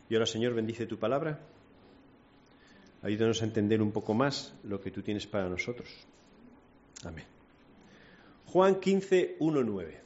Y ahora, Señor, bendice tu palabra. Ayúdanos a entender un poco más lo que tú tienes para nosotros. Amén. Juan 15, 1, 9.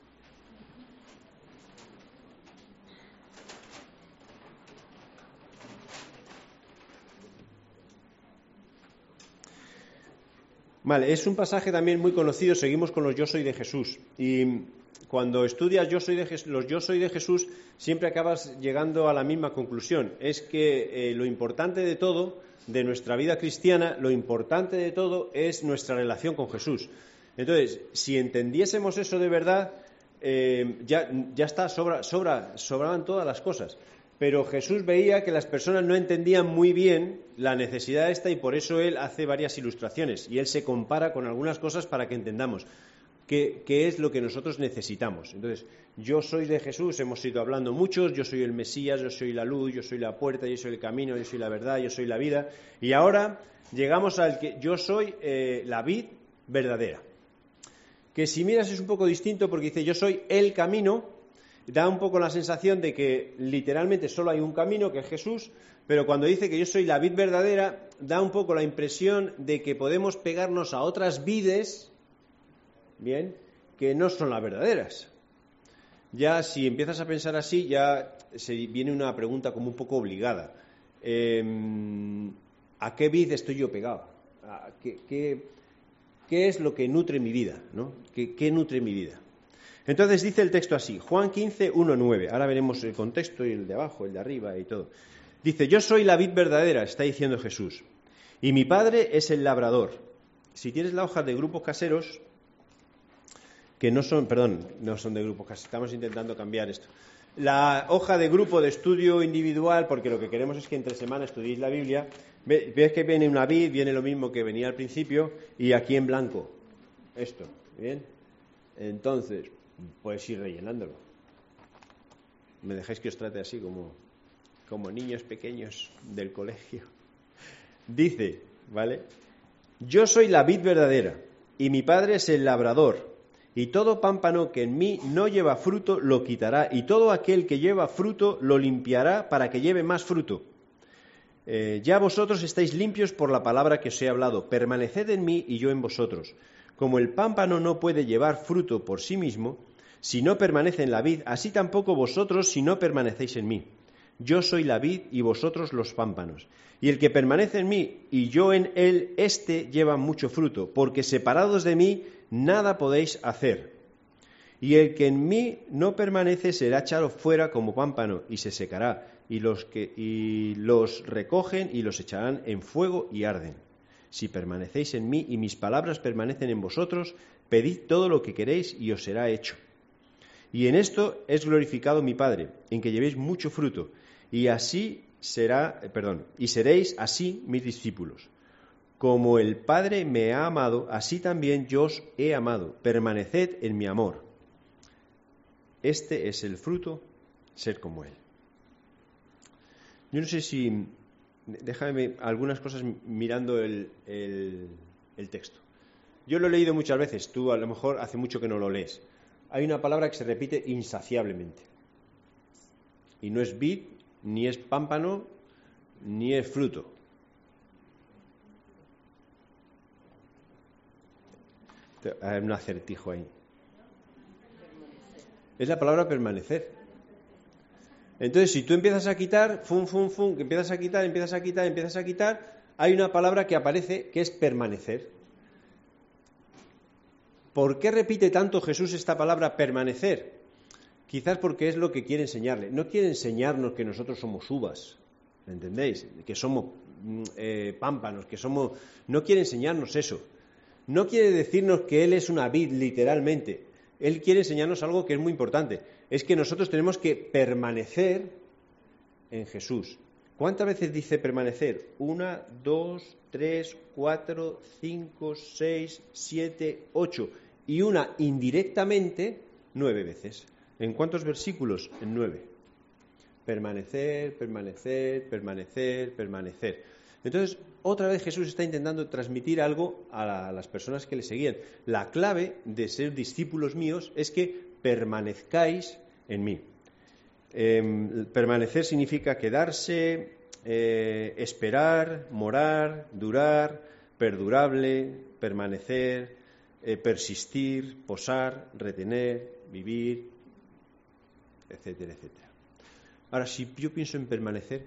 Vale, es un pasaje también muy conocido. Seguimos con los yo soy de Jesús. Y cuando estudias los yo soy de Jesús, siempre acabas llegando a la misma conclusión. Es que lo importante de todo, de nuestra vida cristiana, lo importante de todo es nuestra relación con Jesús. Entonces, si entendiésemos eso de verdad, ya está, sobraban todas las cosas. Pero Jesús veía que las personas no entendían muy bien la necesidad esta y por eso Él hace varias ilustraciones. Y Él se compara con algunas cosas para que entendamos qué es lo que nosotros necesitamos. Entonces, yo soy de Jesús, hemos ido hablando muchos, yo soy el Mesías, yo soy la luz, yo soy la puerta, yo soy el camino, yo soy la verdad, yo soy la vida. Y ahora llegamos al que yo soy la vid verdadera. Que si miras es un poco distinto porque dice yo soy el camino. Da un poco la sensación de que literalmente solo hay un camino, que es Jesús, pero cuando dice que yo soy la vid verdadera, da un poco la impresión de que podemos pegarnos a otras vides, bien, que no son las verdaderas. Ya si empiezas a pensar así, ya se viene una pregunta como un poco obligada. ¿A qué vid estoy yo pegado? ¿Qué es lo que nutre mi vida, ¿no? ¿Qué nutre mi vida? Entonces dice el texto así, Juan 15, 1, 9. Ahora veremos el contexto y el de abajo, el de arriba y todo. Dice, yo soy la vid verdadera, está diciendo Jesús, y mi Padre es el labrador. Si tienes la hoja de grupos caseros, que no son de grupos caseros, estamos intentando cambiar esto. La hoja de grupo de estudio individual, porque lo que queremos es que entre semana estudiéis la Biblia, ves que viene una vid, viene lo mismo que venía al principio, y aquí en blanco, esto, ¿bien? Entonces, puedes ir rellenándolo. Me dejáis que os trate así como niños pequeños del colegio. Dice, ¿vale? Yo soy la vid verdadera y mi Padre es el labrador, y todo pámpano que en mí no lleva fruto lo quitará, y todo aquel que lleva fruto lo limpiará para que lleve más fruto. Ya vosotros estáis limpios por la palabra que os he hablado. Permaneced en mí y yo en vosotros. Como el pámpano no puede llevar fruto por sí mismo, si no permanece en la vid, así tampoco vosotros si no permanecéis en mí. Yo soy la vid y vosotros los pámpanos. Y el que permanece en mí y yo en él, éste lleva mucho fruto, porque separados de mí nada podéis hacer. Y el que en mí no permanece será echado fuera como pámpano y se secará, y los recogen y los echarán en fuego y arden. Si permanecéis en mí y mis palabras permanecen en vosotros, pedid todo lo que queréis y os será hecho. Y en esto es glorificado mi Padre, en que llevéis mucho fruto, y seréis así mis discípulos. Como el Padre me ha amado, así también yo os he amado. Permaneced en mi amor. Este es el fruto, ser como Él. Yo no sé si... Déjame algunas cosas mirando el texto. Yo lo he leído muchas veces, tú a lo mejor hace mucho que no lo lees. Hay una palabra que se repite insaciablemente. Y no es vid, ni es pámpano, ni es fruto. Hay un acertijo ahí. Es la palabra permanecer. Entonces, si tú empiezas a quitar, que empiezas a quitar, hay una palabra que aparece que es permanecer. ¿Por qué repite tanto Jesús esta palabra permanecer? Quizás porque es lo que quiere enseñarle. No quiere enseñarnos que nosotros somos uvas, ¿entendéis? Que somos pámpanos, No quiere enseñarnos eso. No quiere decirnos que Él es una vid, literalmente. Él quiere enseñarnos algo que es muy importante. Es que nosotros tenemos que permanecer en Jesús. ¿Cuántas veces dice permanecer? 1, 2, 3, 4, 5, 6, 7, 8. Y una indirectamente 9 veces. ¿En cuántos versículos? En 9. Permanecer, permanecer, permanecer, permanecer. Entonces, otra vez Jesús está intentando transmitir algo a las personas que le seguían. La clave de ser discípulos míos es que permanezcáis en mí. Permanecer significa quedarse, esperar, morar, durar, perdurable, permanecer, persistir, posar, retener, vivir, etcétera, etcétera. Ahora, si yo pienso en permanecer,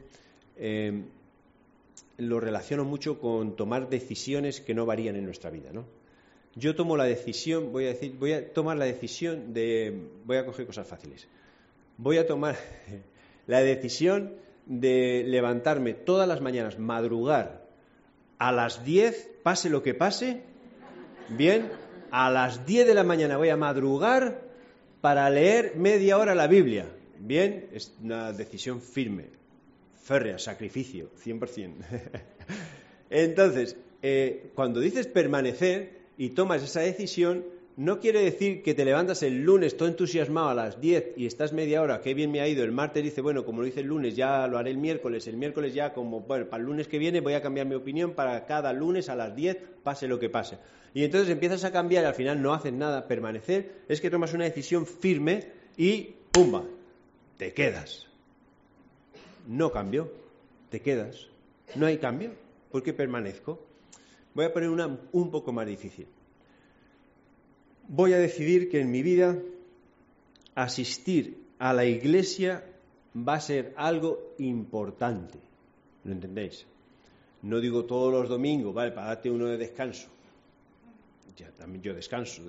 lo relaciono mucho con tomar decisiones que no varían en nuestra vida, ¿no? Yo tomo la decisión, voy a tomar la decisión voy a coger cosas fáciles. Voy a tomar la decisión de levantarme todas las mañanas, madrugar a las 10, pase lo que pase, bien, a las 10 de la mañana voy a madrugar para leer media hora la Biblia. Bien, es una decisión firme, férrea, sacrificio, 100%. Entonces, cuando dices permanecer y tomas esa decisión, no quiere decir que te levantas el lunes todo entusiasmado a las 10 y estás media hora, qué bien me ha ido, el martes dice, bueno, como lo hice el lunes, ya lo haré el miércoles ya como, bueno, para el lunes que viene voy a cambiar mi opinión para cada lunes a las 10, pase lo que pase. Y entonces empiezas a cambiar y al final no haces nada. Permanecer es que tomas una decisión firme y ¡pumba! Te quedas. No cambio, te quedas. No hay cambio, porque permanezco. Voy a poner una un poco más difícil. Voy a decidir que en mi vida asistir a la iglesia va a ser algo importante. ¿Lo entendéis? No digo todos los domingos, vale, para darte uno de descanso. Ya también yo descanso.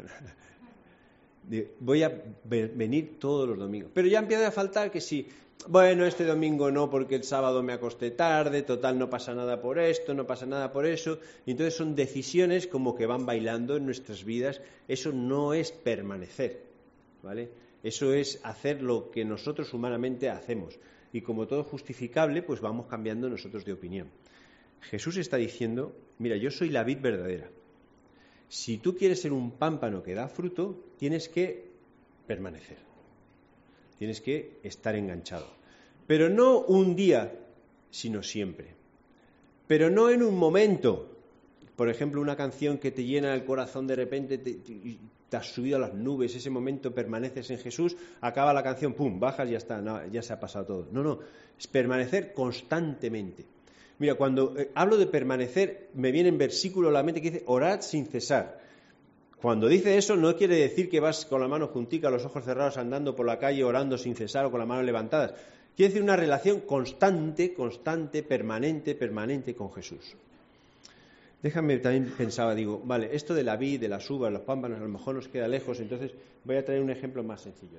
Voy a venir todos los domingos. Pero ya empieza a faltar que si, bueno, este domingo no porque el sábado me acosté tarde, total no pasa nada por esto, no pasa nada por eso. Y entonces son decisiones como que van bailando en nuestras vidas. Eso no es permanecer, ¿vale? Eso es hacer lo que nosotros humanamente hacemos. Y como todo justificable, pues vamos cambiando nosotros de opinión. Jesús está diciendo, mira, yo soy la vid verdadera. Si tú quieres ser un pámpano que da fruto, tienes que permanecer. Tienes que estar enganchado. Pero no un día, sino siempre. Pero no en un momento. Por ejemplo, una canción que te llena el corazón de repente, te has subido a las nubes, ese momento permaneces en Jesús, acaba la canción, pum, bajas y ya está, no, ya se ha pasado todo. No, es permanecer constantemente. Mira, cuando hablo de permanecer, me viene en versículo a la mente que dice, orad sin cesar. Cuando dice eso, no quiere decir que vas con la mano juntica, los ojos cerrados, andando por la calle, orando sin cesar o con las manos levantadas. Quiere decir una relación constante, permanente con Jesús. Déjame, también pensaba, digo, vale, esto de la vid, de las uvas, los pámpanos, a lo mejor nos queda lejos, entonces voy a traer un ejemplo más sencillo.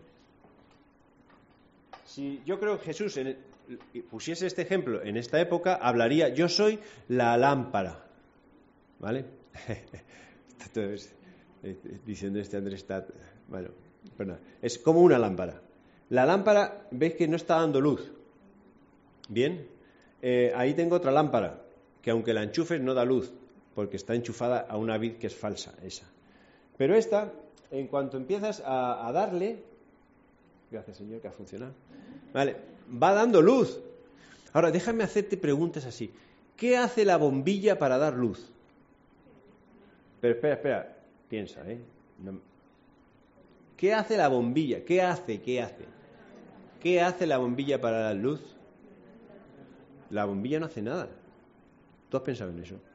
Si yo creo que Jesús pusiese este ejemplo en esta época, hablaría, yo soy la lámpara, ¿vale? Entonces, diciendo Andrés está, bueno, perdón, es como una lámpara. La lámpara, veis que no está dando luz, ¿bien? Ahí tengo otra lámpara, que aunque la enchufes no da luz, porque está enchufada a una vid que es falsa, esa. Pero esta, en cuanto empiezas a darle, gracias Señor que ha funcionado, vale, va dando luz. Ahora, déjame hacerte preguntas así. ¿Qué hace la bombilla para dar luz? Pero espera, piensa, ¿eh? No. ¿Qué hace la bombilla? ¿Qué hace? ¿Qué hace la bombilla para dar luz? La bombilla no hace nada. ¿Tú has pensado en eso?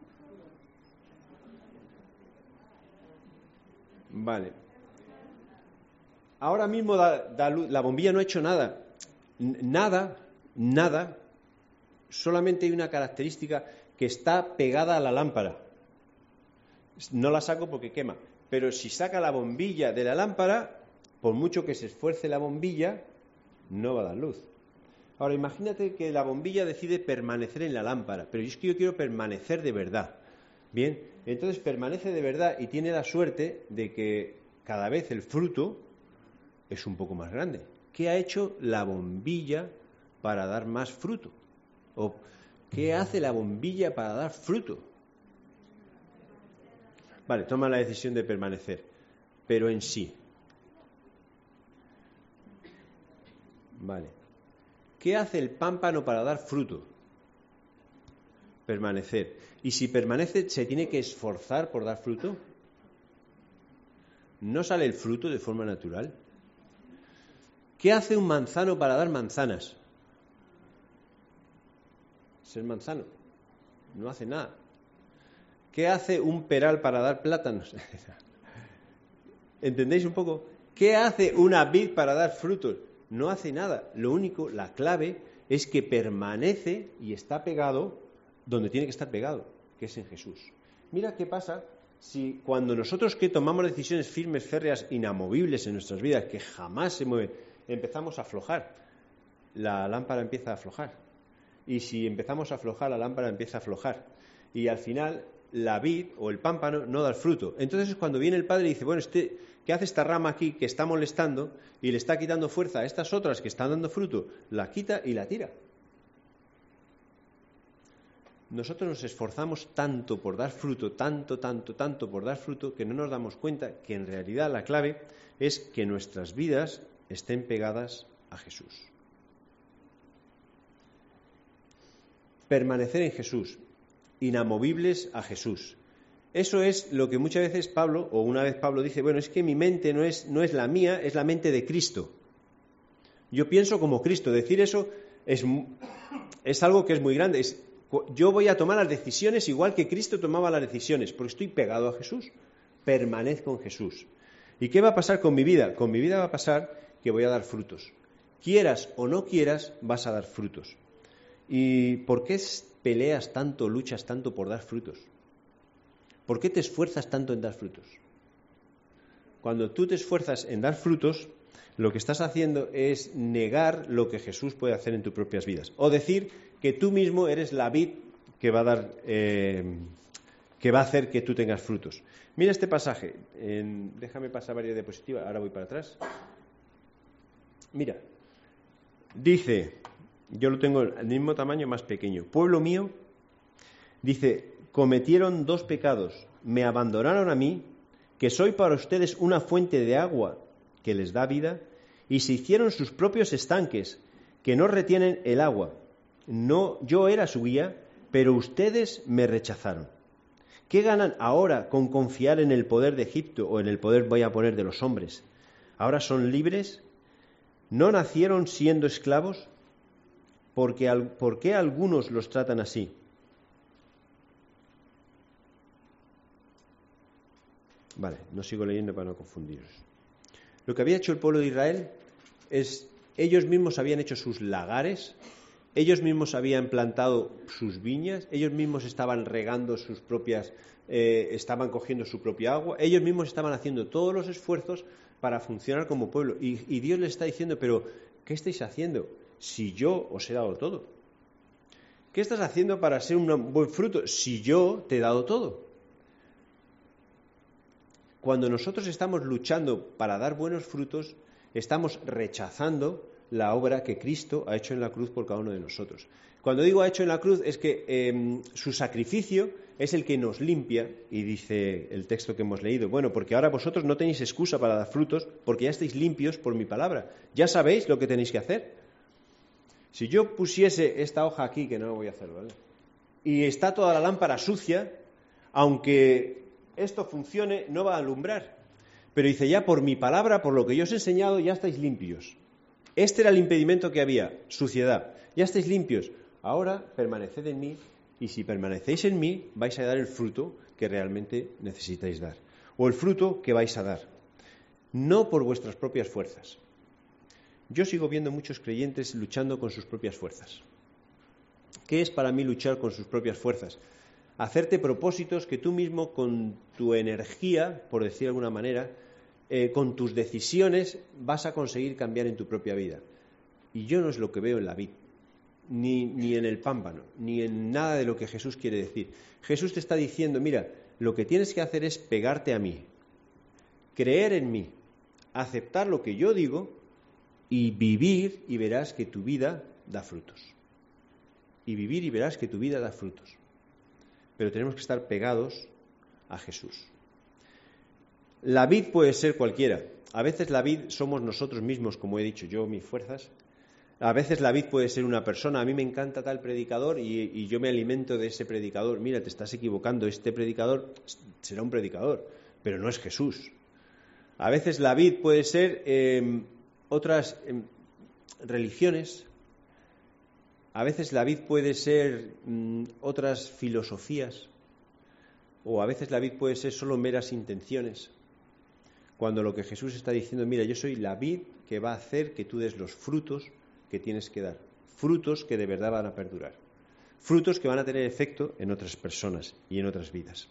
Vale. Ahora mismo da luz. La bombilla no ha hecho nada. Nada. Solamente hay una característica que está pegada a la lámpara. No la saco porque quema. Pero si saca la bombilla de la lámpara, por mucho que se esfuerce la bombilla, no va a dar luz. Ahora, imagínate que la bombilla decide permanecer en la lámpara, pero es que yo quiero permanecer de verdad. Bien, entonces permanece de verdad y tiene la suerte de que cada vez el fruto es un poco más grande. ¿Qué ha hecho la bombilla para dar más fruto? ¿O qué hace la bombilla para dar fruto? Vale, toma la decisión de permanecer, pero en sí. Vale. ¿Qué hace el pámpano para dar fruto? Permanecer. Y si permanece, ¿se tiene que esforzar por dar fruto? ¿No sale el fruto de forma natural? ¿Qué hace un manzano para dar manzanas? Ser manzano. No hace nada. ¿Qué hace un peral para dar plátanos? ¿Entendéis un poco? ¿Qué hace una vid para dar frutos? No hace nada. Lo único, la clave, es que permanece y está pegado donde tiene que estar pegado, que es en Jesús. Mira qué pasa si cuando nosotros que tomamos decisiones firmes, férreas, inamovibles en nuestras vidas, que jamás se mueven, empezamos a aflojar, la lámpara empieza a aflojar. Y si empezamos a aflojar, la lámpara empieza a aflojar. Y al final, la vid o el pámpano no da el fruto. Entonces es cuando viene el Padre y dice, bueno, ¿qué hace esta rama aquí que está molestando y le está quitando fuerza a estas otras que están dando fruto? La quita y la tira. Nosotros nos esforzamos tanto por dar fruto, tanto por dar fruto, que no nos damos cuenta que en realidad la clave es que nuestras vidas estén pegadas a Jesús. Permanecer en Jesús, inamovibles a Jesús. Eso es lo que muchas veces Pablo, o una vez Pablo dice, bueno, es que mi mente no es la mía, es la mente de Cristo. Yo pienso como Cristo. Decir eso es algo que es muy grande. Yo voy a tomar las decisiones igual que Cristo tomaba las decisiones, porque estoy pegado a Jesús, permanezco en Jesús. ¿Y qué va a pasar con mi vida? Con mi vida va a pasar que voy a dar frutos. Quieras o no quieras, vas a dar frutos. ¿Y por qué peleas tanto, luchas tanto por dar frutos? ¿Por qué te esfuerzas tanto en dar frutos? Cuando tú te esfuerzas en dar frutos, lo que estás haciendo es negar lo que Jesús puede hacer en tus propias vidas. O decir que tú mismo eres la vid que va a hacer que tú tengas frutos. Mira este pasaje. Déjame pasar varias diapositivas. Ahora voy para atrás. Mira. Dice, yo lo tengo al mismo tamaño, más pequeño. Pueblo mío, dice, cometieron 2 pecados. Me abandonaron a mí, que soy para ustedes una fuente de agua que les da vida, y se hicieron sus propios estanques, que no retienen el agua. No, yo era su guía, pero ustedes me rechazaron. ¿Qué ganan ahora con confiar en el poder de Egipto o en el poder, voy a poner, de los hombres? ¿Ahora son libres? ¿No nacieron siendo esclavos? ¿Por qué algunos los tratan así? Vale, no sigo leyendo para no confundiros. Lo que había hecho el pueblo de Israel es, ellos mismos habían hecho sus lagares, ellos mismos habían plantado sus viñas, ellos mismos estaban regando sus propias, estaban cogiendo su propia agua, ellos mismos estaban haciendo todos los esfuerzos para funcionar como pueblo. Y Dios les está diciendo, pero ¿qué estáis haciendo si yo os he dado todo? ¿Qué estás haciendo para ser un buen fruto si yo te he dado todo? Cuando nosotros estamos luchando para dar buenos frutos, estamos rechazando la obra que Cristo ha hecho en la cruz por cada uno de nosotros. Cuando digo ha hecho en la cruz es que su sacrificio es el que nos limpia, y dice el texto que hemos leído, bueno, porque ahora vosotros no tenéis excusa para dar frutos porque ya estáis limpios por mi palabra. Ya sabéis lo que tenéis que hacer. Si yo pusiese esta hoja aquí, que no lo voy a hacer, ¿vale? Y está toda la lámpara sucia, aunque esto funcione, no va a alumbrar. Pero dice, ya por mi palabra, por lo que yo os he enseñado, ya estáis limpios. Este era el impedimento que había, suciedad. Ya estáis limpios. Ahora permaneced en mí, y si permanecéis en mí, vais a dar el fruto que realmente necesitáis dar. O el fruto que vais a dar. No por vuestras propias fuerzas. Yo sigo viendo muchos creyentes luchando con sus propias fuerzas. ¿Qué es para mí luchar con sus propias fuerzas? Hacerte propósitos que tú mismo con tu energía, por decir de alguna manera, con tus decisiones vas a conseguir cambiar en tu propia vida. Y yo no es lo que veo en la vid, ni en el pámpano, ni en nada de lo que Jesús quiere decir. Jesús te está diciendo, mira, lo que tienes que hacer es pegarte a mí, creer en mí, aceptar lo que yo digo y vivir, y verás que tu vida da frutos. Y vivir y verás que tu vida da frutos. Pero tenemos que estar pegados a Jesús. La vid puede ser cualquiera. A veces la vid somos nosotros mismos, como he dicho yo, mis fuerzas. A veces la vid puede ser una persona. A mí me encanta tal predicador y yo me alimento de ese predicador. Mira, te estás equivocando. Este predicador será un predicador, pero no es Jesús. A veces la vid puede ser otras religiones, a veces la vid puede ser otras filosofías, o a veces la vid puede ser solo meras intenciones, cuando lo que Jesús está diciendo, mira, yo soy la vid que va a hacer que tú des los frutos que tienes que dar, frutos que de verdad van a perdurar, frutos que van a tener efecto en otras personas y en otras vidas.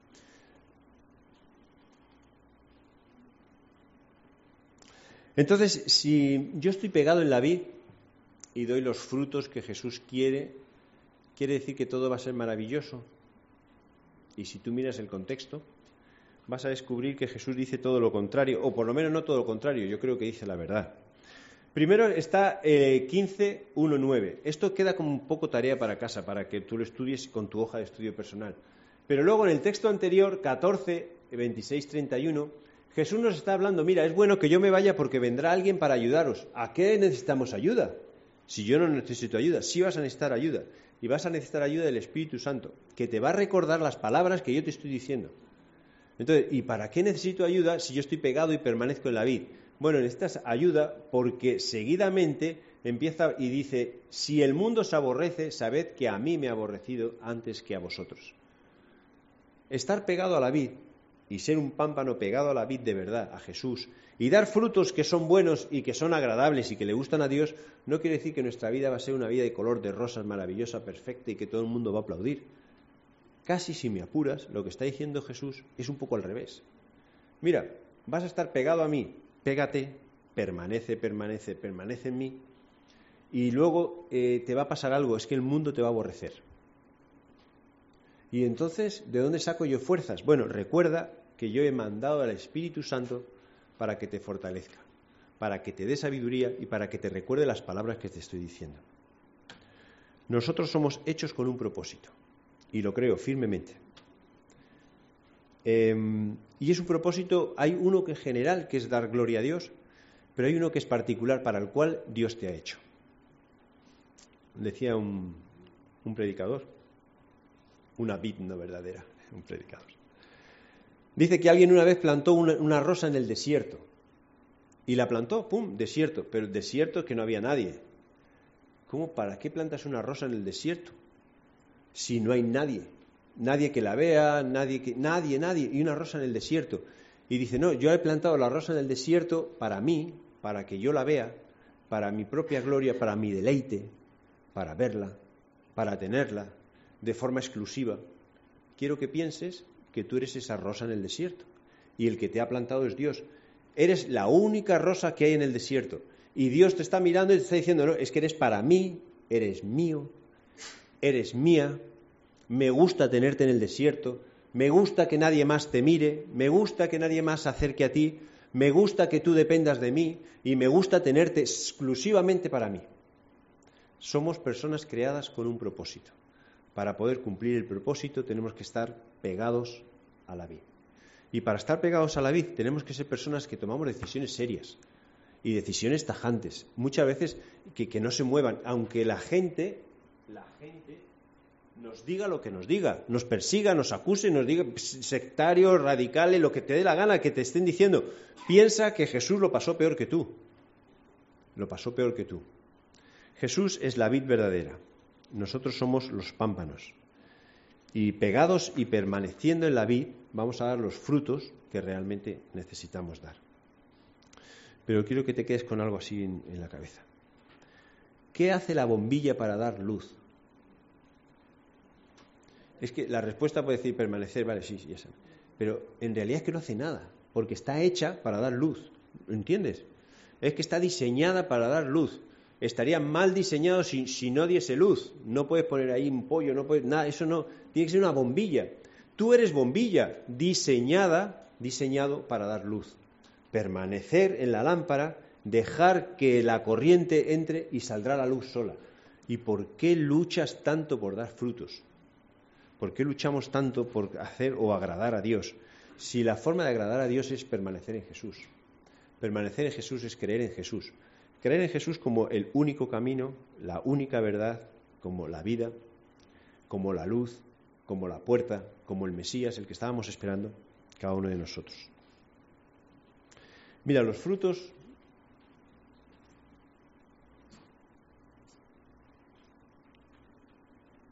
Entonces, si yo estoy pegado en la vid y doy los frutos que Jesús quiere decir que todo va a ser maravilloso. Y si tú miras el contexto, vas a descubrir que Jesús dice todo lo contrario, o por lo menos no todo lo contrario, yo creo que dice la verdad. Primero está 15:1-9. Esto queda como un poco tarea para casa, para que tú lo estudies con tu hoja de estudio personal. Pero luego en el texto anterior, 14:26-31, Jesús nos está hablando, mira, es bueno que yo me vaya porque vendrá alguien para ayudaros. ¿A qué necesitamos ayuda? Si yo no necesito ayuda, sí vas a necesitar ayuda. Y vas a necesitar ayuda del Espíritu Santo, que te va a recordar las palabras que yo te estoy diciendo. Entonces, ¿y para qué necesito ayuda si yo estoy pegado y permanezco en la vid? Bueno, necesitas ayuda porque seguidamente empieza y dice, si el mundo os aborrece, sabed que a mí me ha aborrecido antes que a vosotros. Estar pegado a la vid y ser un pámpano pegado a la vid de verdad, a Jesús, y dar frutos que son buenos y que son agradables y que le gustan a Dios, no quiere decir que nuestra vida va a ser una vida de color de rosas maravillosa, perfecta y que todo el mundo va a aplaudir. Casi si me apuras, lo que está diciendo Jesús es un poco al revés. Mira, vas a estar pegado a mí, pégate, permanece en mí, y luego te va a pasar algo, es que el mundo te va a aborrecer. Y entonces, ¿de dónde saco yo fuerzas? Bueno, recuerda que yo he mandado al Espíritu Santo para que te fortalezca, para que te dé sabiduría y para que te recuerde las palabras que te estoy diciendo. Nosotros somos hechos con un propósito, y lo creo firmemente. Y es un propósito, hay uno que es general, que es dar gloria a Dios, pero hay uno que es particular para el cual Dios te ha hecho. Decía un predicador, una vid no verdadera, un predicador. Dice que alguien una vez plantó una rosa en el desierto. Y la plantó, ¡pum!, desierto. Pero el desierto es que no había nadie. ¿Cómo? ¿Para qué plantas una rosa en el desierto? Si no hay nadie. Nadie que la vea, nadie. Y una rosa en el desierto. Y dice, no, yo he plantado la rosa en el desierto para mí, para que yo la vea, para mi propia gloria, para mi deleite, para verla, para tenerla, de forma exclusiva. Quiero que pienses que tú eres esa rosa en el desierto y el que te ha plantado es Dios. Eres la única rosa que hay en el desierto y Dios te está mirando y te está diciendo, no, es que eres para mí, eres mío, eres mía, me gusta tenerte en el desierto, me gusta que nadie más te mire, me gusta que nadie más se acerque a ti, me gusta que tú dependas de mí y me gusta tenerte exclusivamente para mí. Somos personas creadas con un propósito. Para poder cumplir el propósito tenemos que estar pegados a la vid. Y para estar pegados a la vid tenemos que ser personas que tomamos decisiones serias y decisiones tajantes. Muchas veces que no se muevan, aunque la gente nos diga lo que nos diga, nos persiga, nos acuse, nos diga sectarios, radicales, lo que te dé la gana, que te estén diciendo. Piensa que Jesús lo pasó peor que tú. Lo pasó peor que tú. Jesús es la vid verdadera. Nosotros somos los pámpanos. Y pegados y permaneciendo en la vid, vamos a dar los frutos que realmente necesitamos dar. Pero quiero que te quedes con algo así en la cabeza. ¿Qué hace la bombilla para dar luz? Es que la respuesta puede decir permanecer, vale, sí, ya sabes. Pero en realidad es que no hace nada, porque está hecha para dar luz. ¿Entiendes? Es que está diseñada para dar luz. Estaría mal diseñado si no diese luz. No puedes poner ahí un pollo, no puedes nada, eso no. Tiene que ser una bombilla. Tú eres bombilla, diseñado para dar luz. Permanecer en la lámpara, dejar que la corriente entre y saldrá la luz sola. ¿Y por qué luchas tanto por dar frutos? ¿Por qué luchamos tanto por hacer o agradar a Dios? Si la forma de agradar a Dios es permanecer en Jesús. Permanecer en Jesús es creer en Jesús. Creer en Jesús como el único camino, la única verdad, como la vida, como la luz, como la puerta, como el Mesías, el que estábamos esperando, cada uno de nosotros. Mira, los frutos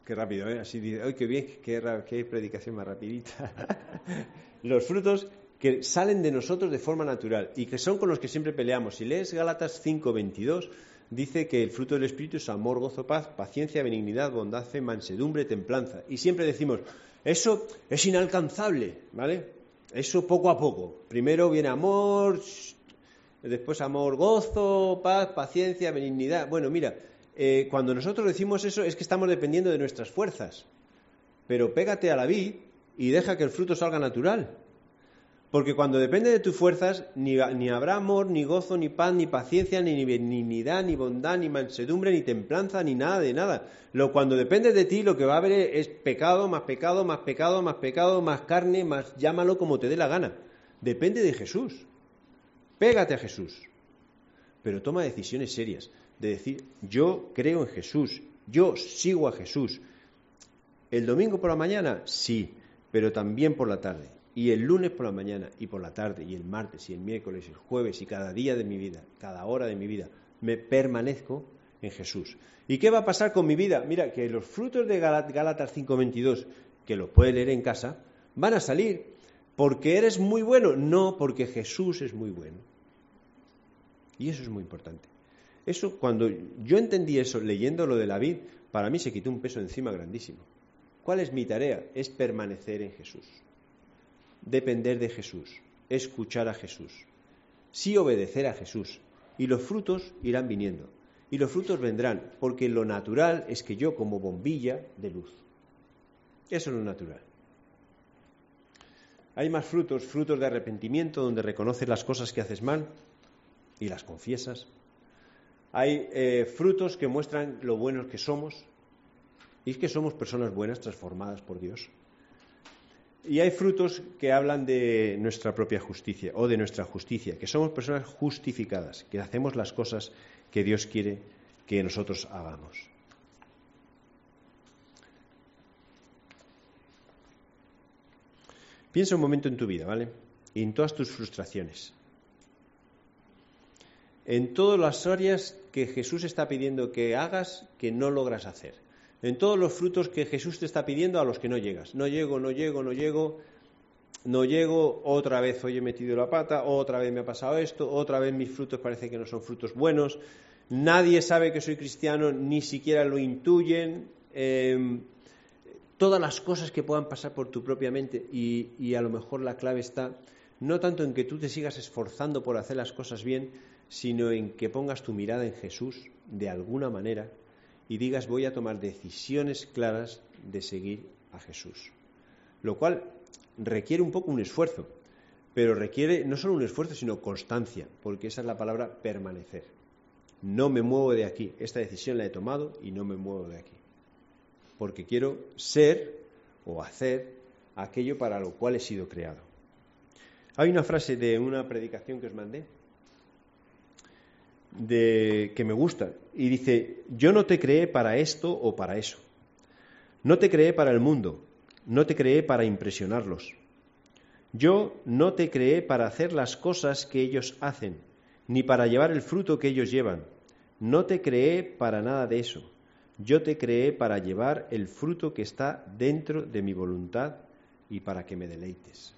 Qué rápido, ¿eh? Así dice, ¡ay, qué bien! ¡Qué predicación más rapidita! Los frutos que salen de nosotros de forma natural y que son con los que siempre peleamos. Si lees Gálatas 5:22, dice que el fruto del Espíritu es amor, gozo, paz, paciencia, benignidad, bondad, fe, mansedumbre, templanza. Y siempre decimos, eso es inalcanzable, ¿vale? Eso poco a poco. Primero viene amor, después amor, gozo, paz, paciencia, benignidad. Bueno, mira, cuando nosotros decimos eso es que estamos dependiendo de nuestras fuerzas. Pero pégate a la vid y deja que el fruto salga natural. Porque cuando depende de tus fuerzas, ni habrá amor, ni gozo, ni paz, ni paciencia, ni benignidad, ni bondad, ni mansedumbre, ni templanza, ni nada de nada. Cuando depende de ti, lo que va a haber es pecado, más pecado, más pecado, más pecado, más carne, más llámalo como te dé la gana. Depende de Jesús. Pégate a Jesús. Pero toma decisiones serias. De decir, yo creo en Jesús, yo sigo a Jesús. ¿El domingo por la mañana? Sí, pero también por la tarde. Y el lunes por la mañana, y por la tarde, y el martes, y el miércoles, y el jueves, y cada día de mi vida, cada hora de mi vida, me permanezco en Jesús. ¿Y qué va a pasar con mi vida? Mira, que los frutos de Gálatas 5:22, que lo puedes leer en casa, van a salir. ¿Porque eres muy bueno? No, porque Jesús es muy bueno. Y eso es muy importante. Eso, cuando yo entendí eso, leyendo lo de la vid, para mí se quitó un peso encima grandísimo. ¿Cuál es mi tarea? Es permanecer en Jesús. Depender de Jesús, escuchar a Jesús, sí obedecer a Jesús, y los frutos irán viniendo, y los frutos vendrán, porque lo natural es que yo como bombilla de luz. Eso es lo natural. Hay más frutos de arrepentimiento, donde reconoces las cosas que haces mal y las confiesas. Hay frutos que muestran lo buenos que somos, y es que somos personas buenas transformadas por Dios. Y hay frutos que hablan de nuestra propia justicia o de nuestra justicia, que somos personas justificadas, que hacemos las cosas que Dios quiere que nosotros hagamos. Piensa un momento en tu vida, ¿vale? Y en todas tus frustraciones. En todas las áreas que Jesús está pidiendo que hagas que no logras hacer. En todos los frutos que Jesús te está pidiendo a los que no llegas. No llego, otra vez hoy he metido la pata, otra vez me ha pasado esto, otra vez mis frutos parece que no son frutos buenos, nadie sabe que soy cristiano, ni siquiera lo intuyen. Todas las cosas que puedan pasar por tu propia mente y a lo mejor la clave está no tanto en que tú te sigas esforzando por hacer las cosas bien, sino en que pongas tu mirada en Jesús de alguna manera y digas voy a tomar decisiones claras de seguir a Jesús. Lo cual requiere un poco un esfuerzo, pero requiere no solo un esfuerzo, sino constancia, porque esa es la palabra permanecer. No me muevo de aquí, esta decisión la he tomado y no me muevo de aquí, porque quiero ser o hacer aquello para lo cual he sido creado. Hay una frase de una predicación que os mandé, que me gusta, y dice, yo no te creé para esto o para eso, no te creé para el mundo, no te creé para impresionarlos, yo no te creé para hacer las cosas que ellos hacen, ni para llevar el fruto que ellos llevan, no te creé para nada de eso, yo te creé para llevar el fruto que está dentro de mi voluntad y para que me deleites.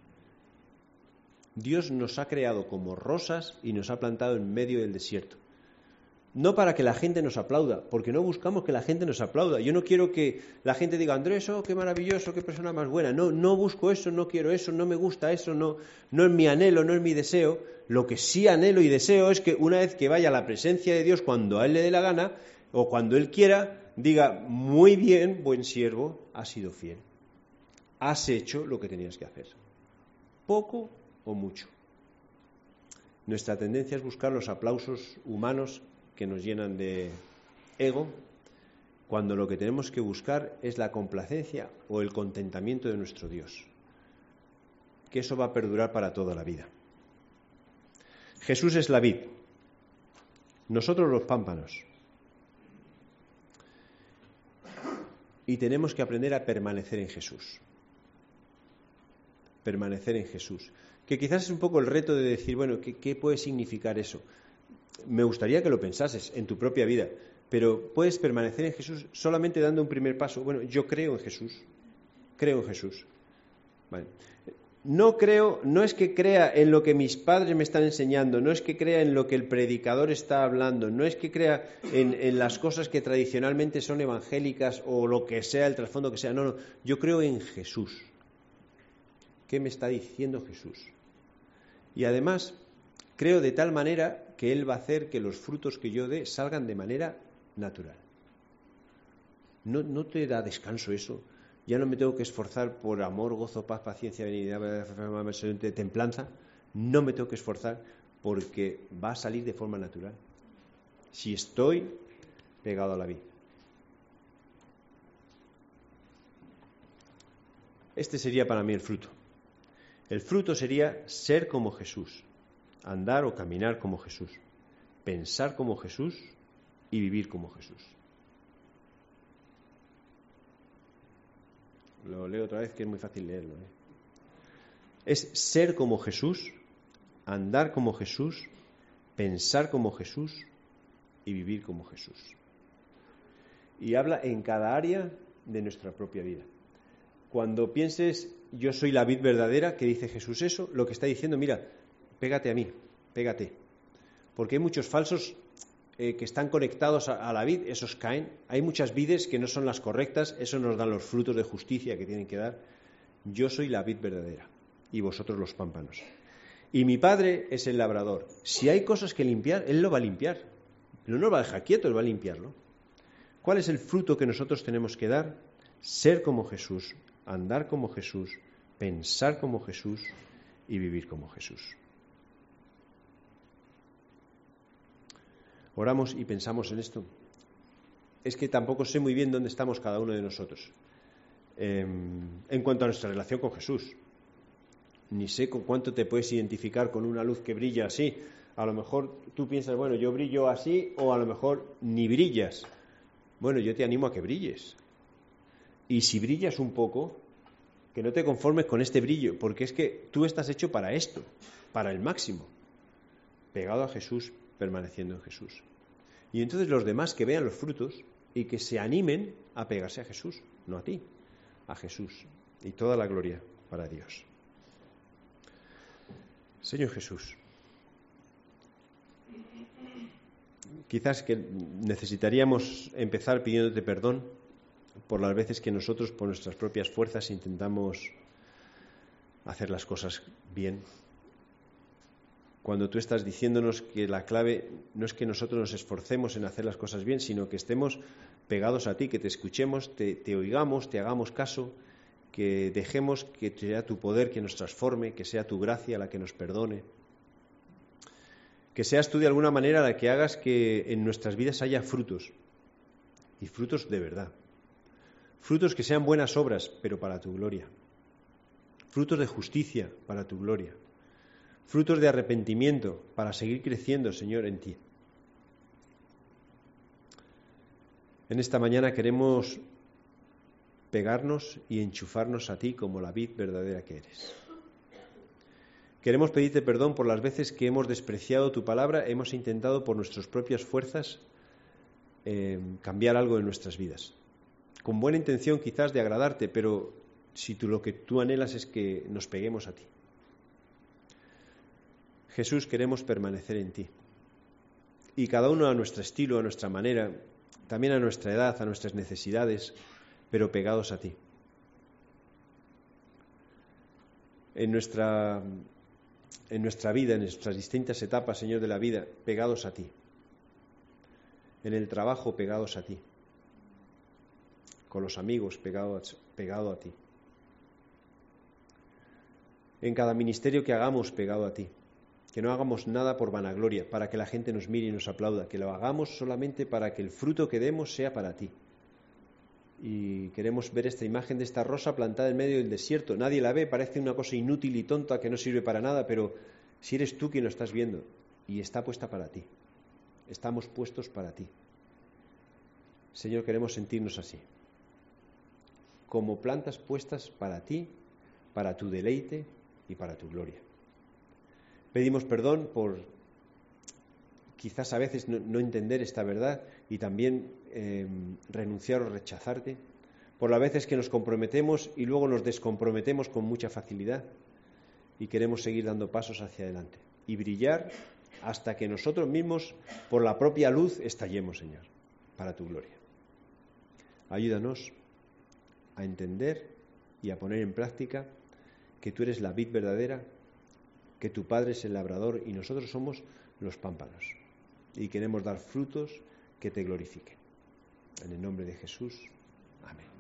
Dios nos ha creado como rosas y nos ha plantado en medio del desierto. No para que la gente nos aplauda, porque no buscamos que la gente nos aplauda. Yo no quiero que la gente diga, Andrés, oh, qué maravilloso, qué persona más buena. No busco eso, no quiero eso, no me gusta eso, no es mi anhelo, no es mi deseo. Lo que sí anhelo y deseo es que una vez que vaya a la presencia de Dios cuando a Él le dé la gana o cuando Él quiera, diga, muy bien, buen siervo, has sido fiel. Has hecho lo que tenías que hacer. Poco o mucho. Nuestra tendencia es buscar los aplausos humanos que nos llenan de ego, cuando lo que tenemos que buscar es la complacencia o el contentamiento de nuestro Dios, que eso va a perdurar para toda la vida. Jesús es la vid, nosotros los pámpanos, y tenemos que aprender a permanecer en Jesús. Permanecer en Jesús. Que quizás es un poco el reto de decir, bueno, ¿qué puede significar eso? Me gustaría que lo pensases en tu propia vida. pero puedes permanecer en Jesús solamente dando un primer paso. Bueno, yo creo en Jesús. Vale. No es que crea en lo que mis padres me están enseñando, no es que crea en lo que el predicador está hablando, no es que crea en las cosas que tradicionalmente son evangélicas o lo que sea, el trasfondo que sea. No, yo creo en Jesús. ¿Qué me está diciendo Jesús? Y además, creo de tal manera que Él va a hacer que los frutos que yo dé salgan de manera natural. ¿No te da descanso eso? Ya no me tengo que esforzar por amor, gozo, paz, paciencia, benignidad, templanza. No me tengo que esforzar porque va a salir de forma natural. Si estoy pegado a la vid. Este sería para mí el fruto. El fruto sería ser como Jesús, andar o caminar como Jesús, pensar como Jesús y vivir como Jesús. Lo leo otra vez, que es muy fácil leerlo. Es ser como Jesús, andar como Jesús, pensar como Jesús y vivir como Jesús. Y habla en cada área de nuestra propia vida. Cuando pienses, yo soy la vid verdadera, que dice Jesús eso, lo que está diciendo, mira, pégate a mí, pégate. Porque hay muchos falsos que están conectados a la vid, esos caen. Hay muchas vides que no son las correctas, eso nos dan los frutos de justicia que tienen que dar. Yo soy la vid verdadera y vosotros los pámpanos. Y mi Padre es el labrador. Si hay cosas que limpiar, Él lo va a limpiar. No nos va a dejar quieto, Él va a limpiarlo. ¿Cuál es el fruto que nosotros tenemos que dar? Ser como Jesús, andar como Jesús, pensar como Jesús y vivir como Jesús. Oramos y pensamos en esto. Es que tampoco sé muy bien dónde estamos cada uno de nosotros en cuanto a nuestra relación con Jesús. Ni sé con cuánto te puedes identificar con una luz que brilla así. A lo mejor tú piensas, bueno, yo brillo así, o a lo mejor ni brillas. Bueno, yo te animo a que brilles. Y si brillas un poco, que no te conformes con este brillo, porque es que tú estás hecho para esto, para el máximo, pegado a Jesús, permaneciendo en Jesús. Y entonces los demás que vean los frutos y que se animen a pegarse a Jesús, no a ti, a Jesús. Y toda la gloria para Dios. Señor Jesús, quizás que necesitaríamos empezar pidiéndote perdón por las veces que nosotros, por nuestras propias fuerzas, intentamos hacer las cosas bien. Cuando tú estás diciéndonos que la clave no es que nosotros nos esforcemos en hacer las cosas bien, sino que estemos pegados a ti, que te escuchemos, te oigamos, te hagamos caso, que dejemos que sea tu poder que nos transforme, que sea tu gracia la que nos perdone, que seas tú de alguna manera la que hagas que en nuestras vidas haya frutos, y frutos de verdad, frutos que sean buenas obras, pero para tu gloria, frutos de justicia para tu gloria, frutos de arrepentimiento para seguir creciendo, Señor, en ti. En esta mañana queremos pegarnos y enchufarnos a ti como la vid verdadera que eres. Queremos pedirte perdón por las veces que hemos despreciado tu palabra, hemos intentado por nuestras propias fuerzas cambiar algo en nuestras vidas. Con buena intención quizás de agradarte, pero si lo que tú anhelas es que nos peguemos a ti. Jesús, queremos permanecer en ti. Y cada uno a nuestro estilo, a nuestra manera, también a nuestra edad, a nuestras necesidades, pero pegados a ti. En nuestra vida, en nuestras distintas etapas, Señor, de la vida, pegados a ti. En el trabajo, pegados a ti. Con los amigos, pegado a ti. En cada ministerio que hagamos, pegado a ti. Que no hagamos nada por vanagloria, para que la gente nos mire y nos aplauda, que lo hagamos solamente para que el fruto que demos sea para ti. Y queremos ver esta imagen de esta rosa plantada en medio del desierto. Nadie la ve, parece una cosa inútil y tonta que no sirve para nada, pero si eres tú quien lo estás viendo y está puesta para ti, estamos puestos para ti. Señor, queremos sentirnos así, como plantas puestas para ti, para tu deleite y para tu gloria. Pedimos perdón por quizás a veces no entender esta verdad y también renunciar o rechazarte, por las veces que nos comprometemos y luego nos descomprometemos con mucha facilidad y queremos seguir dando pasos hacia adelante y brillar hasta que nosotros mismos, por la propia luz, estallemos, Señor, para tu gloria. Ayúdanos a entender y a poner en práctica que tú eres la vid verdadera, que tu Padre es el labrador y nosotros somos los pámpanos. Y queremos dar frutos que te glorifiquen. En el nombre de Jesús. Amén.